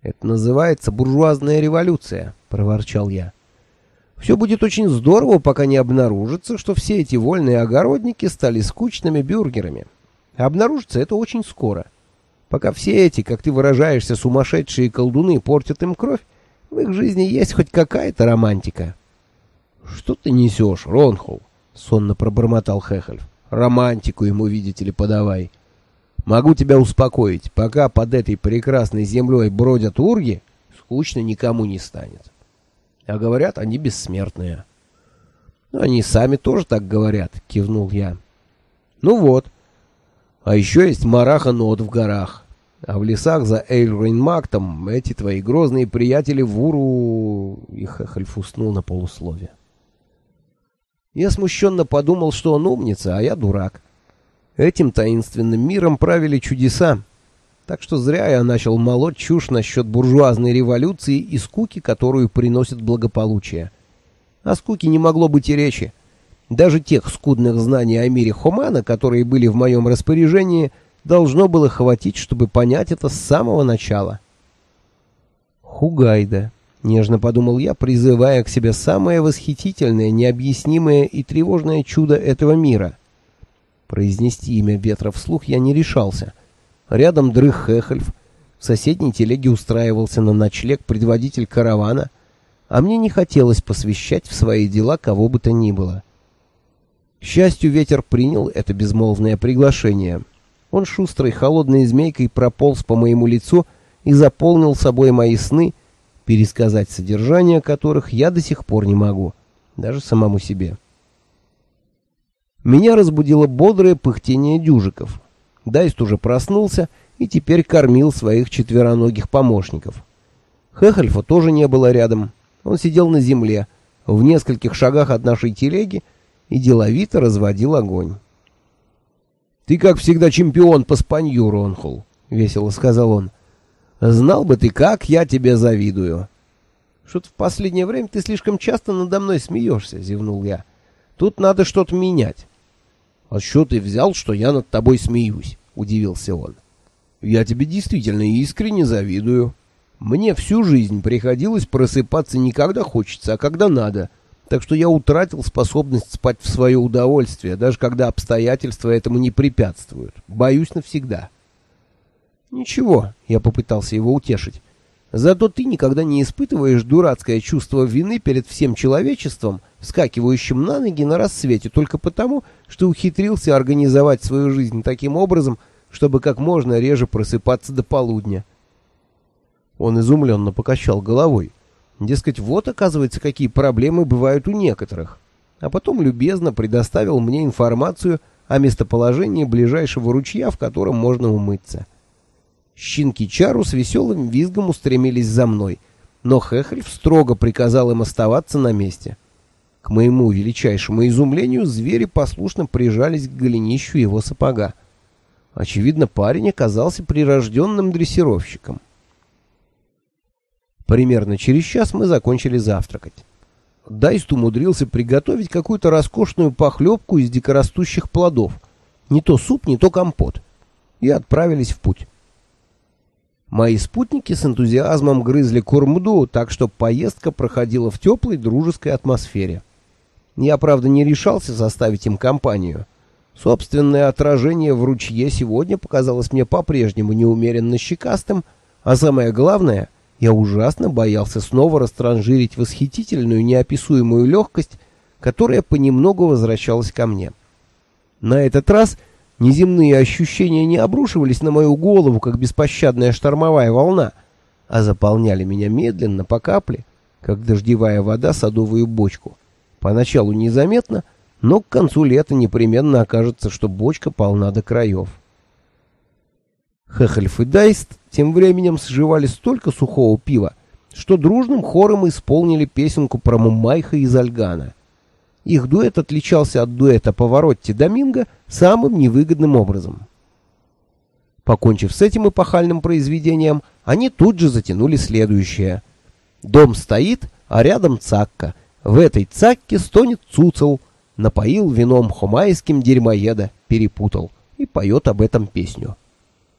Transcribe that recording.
«Это называется буржуазная революция», — проворчал я. «Все будет очень здорово, пока не обнаружится, что все эти вольные огородники стали скучными бюргерами. А обнаружится это очень скоро. Пока все эти, как ты выражаешься, сумасшедшие колдуны портят им кровь, в их жизни есть хоть какая-то романтика». «Что ты несешь, Ронхол?» — сонно пробормотал Хехельф. «Романтику ему, видите ли, подавай. Могу тебя успокоить, пока под этой прекрасной землей бродят урги, скучно никому не станет. А говорят, они бессмертные». «Они сами тоже так говорят», — кивнул я. «Ну вот. А еще есть Мараха-Нот в горах. А в лесах за Эйль-Рейнмактом эти твои грозные приятели Вуру...» И Хехельф уснул на полуслове. Я смущенно подумал, что он умница, а я дурак. Этим таинственным миром правили чудеса. Так что зря я начал молоть чушь насчет буржуазной революции и скуки, которую приносит благополучие. О скуке не могло быть и речи. Даже тех скудных знаний о мире Хомана, которые были в моем распоряжении, должно было хватить, чтобы понять это с самого начала. Хугайда, нежно подумал я, призывая к себе самое восхитительное, необъяснимое и тревожное чудо этого мира. Произнести имя ветра вслух я не решался. Рядом дрых Хехельф, в соседней телеге устраивался на ночлег предводитель каравана, а мне не хотелось посвящать в свои дела кого бы то ни было. К счастью, ветер принял это безмолвное приглашение. Он шустрой холодной змейкой прополз по моему лицу и заполнил собой мои сны, пересказать содержание которых я до сих пор не могу, даже самому себе. Меня разбудило бодрое пыхтение дюжиков. Дайст уже проснулся и теперь кормил своих четвероногих помощников. Хехельфа тоже не было рядом. Он сидел на земле, в нескольких шагах от нашей телеги, и деловито разводил огонь. «Ты, как всегда, чемпион по спанью, Ронхол», — весело сказал он. «Знал бы ты, как я тебе завидую». «Что-то в последнее время ты слишком часто надо мной смеешься», — зевнул я. «Тут надо что-то менять». «А что ты взял, что я над тобой смеюсь?» — удивился он. «Я тебе действительно искренне завидую. Мне всю жизнь приходилось просыпаться не когда хочется, а когда надо, так что я утратил способность спать в свое удовольствие, даже когда обстоятельства этому не препятствуют. Боюсь навсегда». «Ничего», — я попытался его утешить. «Зато ты никогда не испытываешь дурацкое чувство вины перед всем человечеством, вскакивающим на ноги на рассвете только потому, что ухитрился организовать свою жизнь таким образом, чтобы как можно реже просыпаться до полудня». Он изумленно покачал головой. Дескать, вот, оказывается, какие проблемы бывают у некоторых. А потом любезно предоставил мне информацию о местоположении ближайшего ручья, в котором можно умыться. Щенки Чару с веселым визгом устремились за мной, но Хехельф строго приказал им оставаться на месте. К моему величайшему изумлению звери послушно прижались к голенищу его сапога. Очевидно, парень оказался прирожденным дрессировщиком. Примерно через час мы закончили завтракать. Дайст умудрился приготовить какую-то роскошную похлебку из дикорастущих плодов. Не то суп, не то компот. И отправились в путь. Мои спутники с энтузиазмом грызли курмду, так что поездка проходила в теплой дружеской атмосфере. Я, правда, не решался составить им компанию. Собственное отражение в ручье сегодня показалось мне по-прежнему неумеренно щекастым, а самое главное, я ужасно боялся снова растранжирить восхитительную неописуемую легкость, которая понемногу возвращалась ко мне. На этот раз неземные ощущения не обрушивались на мою голову, как беспощадная штормовая волна, а заполняли меня медленно, по капле, как дождевая вода садовую бочку. Поначалу незаметно, но к концу лета непременно окажется, что бочка полна до краев. Хехельф и Дайст тем временем сживали столько сухого пива, что дружным хором исполнили песенку про Мумайха из Альгана. Их дуэт отличался от дуэта Паваротти Доминго самым невыгодным образом. Покончив с этим эпохальным произведением, они тут же затянули следующее. «Дом стоит, а рядом цакка. В этой цакке стонет цуцел. Напоил вином хомайским дерьмоеда, перепутал». И поет об этом песню.